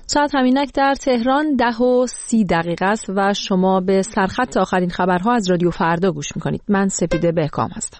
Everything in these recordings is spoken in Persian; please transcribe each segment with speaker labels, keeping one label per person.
Speaker 1: ساعت همینک در تهران 10:30 است و شما به سرخط آخرین خبرها از رادیو فردا گوش میکنید. من سپیده بهکام هستم.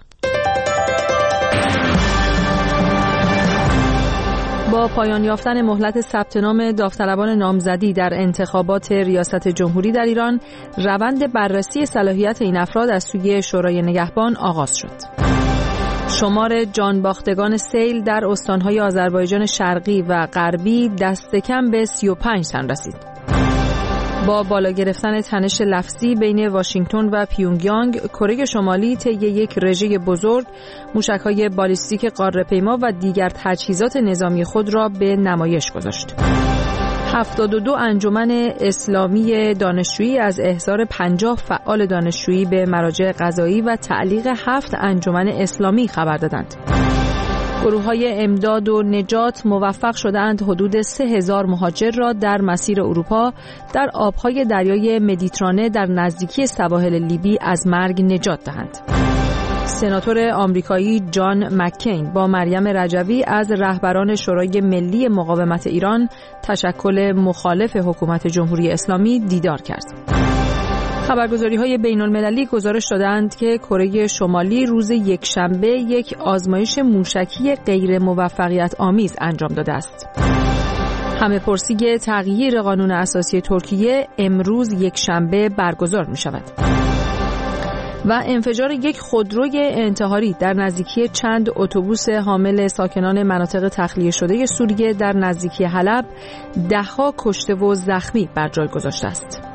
Speaker 1: با پایان یافتن مهلت ثبت نام داوطلبان نامزدی در انتخابات ریاست جمهوری در ایران، روند بررسی صلاحیت این افراد از سوی شورای نگهبان آغاز شد. شمار جانباختگان سیل در استانهای آذربایجان شرقی و غربی دست کم به 35 تن رسید. با بالا گرفتن تنش لفظی بین واشنگتن و پیونگیانگ، کره شمالی طی یک رژه بزرگ موشک‌های بالیستیک قاره‌پیما و دیگر تجهیزات نظامی خود را به نمایش گذاشت. 72 انجمن اسلامی دانشجویی از احضار 50 فعال دانشجویی به مراجع قضایی و تعلیق 7 انجمن اسلامی خبر دادند. گروه‌های امداد و نجات موفق شدند حدود 3000 مهاجر را در مسیر اروپا در آبهای دریای مدیترانه در نزدیکی سواحل لیبی از مرگ نجات دهند. سناتور آمریکایی جان مککین با مریم رجوی از رهبران شورای ملی مقاومت ایران تشکل مخالف حکومت جمهوری اسلامی دیدار کرد. خبرگزاری‌های بین‌المللی گزارش دادند که کره شمالی روز یکشنبه یک آزمایش موشکی غیر موفقیت آمیز انجام داده است. همه پرسی تغییر قانون اساسی ترکیه امروز یکشنبه برگزار می‌شود. و انفجار یک خودروی انتحاری در نزدیکی چند اتوبوس حامل ساکنان مناطق تخلیه شده سوریه در نزدیکی حلب 10 کشته و زخمی بر جای گذاشته است.